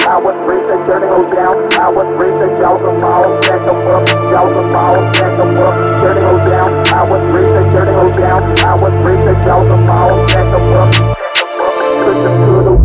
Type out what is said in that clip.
I was raised to turn it all down. I was raised to y'all the ball, back the fuck, y'all the ball, back the fuck, turn it all down. I was raised to turn it all down. I was raised to y'all the ball, back the fuck, put the